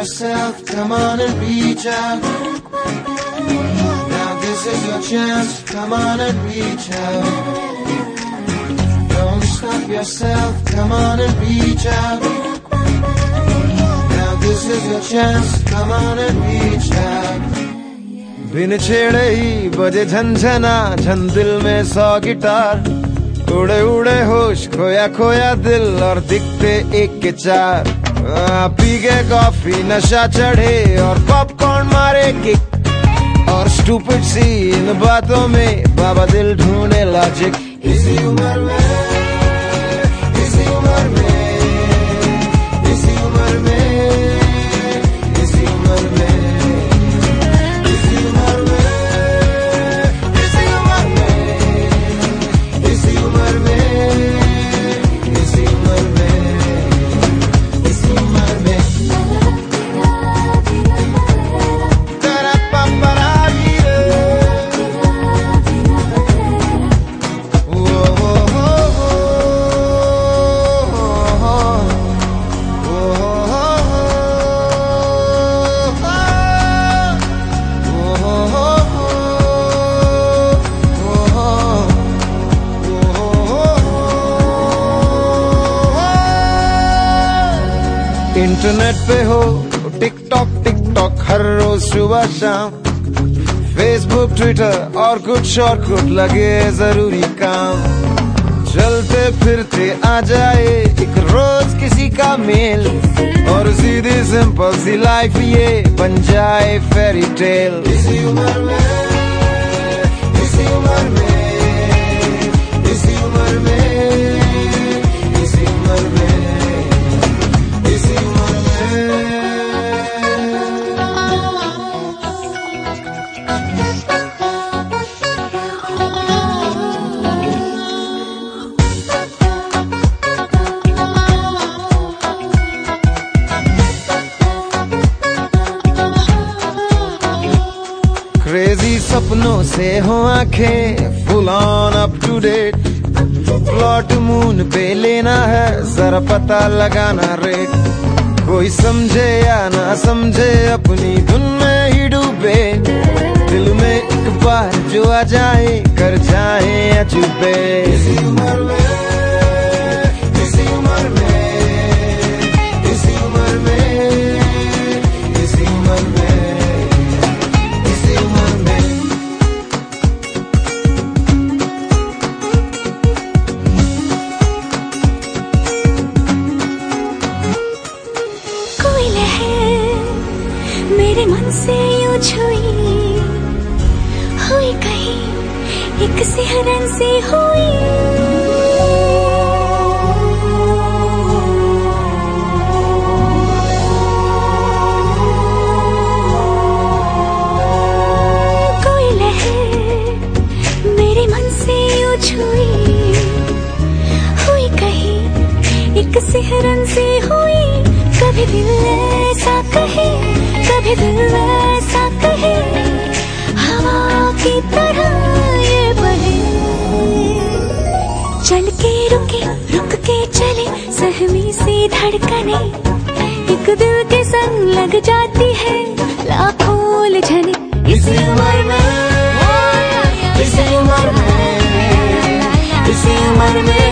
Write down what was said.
yourself, come on and reach out. Now this is your chance, come on and reach out. Don't stop yourself, come on and reach out. Now this is your chance, come on and reach out. बिन छेड़े ही बजे झंझना, झन दिल में 100 guitar, उड़े उड़े होश, खोया खोया दिल और दिखते एक के चार। पी के कॉफी नशा चढ़े और पॉपकॉर्न मारे किक, और स्टूपिड सी इन बातों में बाबा दिल ढूंढे लॉजिक। इसी उम्र में, इसी उम्र में, इसी उम्र में, इसी उम्र में, इंटरनेट पे हो टिकटॉक टिकटॉक हर रोज सुबह शाम, फेसबुक ट्विटर और कुछ लगे जरूरी काम। चलते फिरते आ जाए एक रोज किसी का मेल, और सीधी सिंपल सी लाइफ ये बन जाए फेरी टेल। इसी उम्र में, इसी उम्र में, इसी उम्र में, इसी उम्र में, इसी उम्र क्रेजी सपनों से हो आंखें full on up to date, plot moon पे लेना है जरा पता लगाना रेट। कोई समझे या ना समझे अपनी धुन में ही डूबे, दिल में एक बार जो आ जाए कर जाए अजूबे। इसी उम्र में, इसी उम्र में, इसी उम्र में, इसी उम्र में, मेरे मन से यूं छुई हुई कहीं एक सिहरन सी हुई। कोई लहर मेरे मन से यूं छुई हुई कहीं एक सिहरन सी हुई। कभी दिल ऐसा कहे, कभी दिल ऐसा कहे, हवा की तरह ये बहे। चल के रुके, रुक के चले सहमी सी धड़कने, एक दिल के संग लग जाती है लाखों उलझने। इसी उम्र में, इसी उम्र में, इसी उम्र में,